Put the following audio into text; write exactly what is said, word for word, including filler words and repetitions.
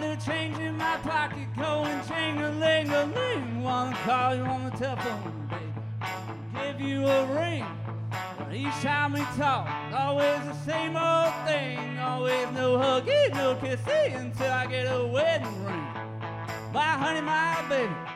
little change in my pocket, going ching-a-ling-a-ling. Wanna call you on the telephone, baby, give you a ring. But each time we talk, always the same old thing. Always no huggy, no kissy until I get a wedding ring. My honey, my baby,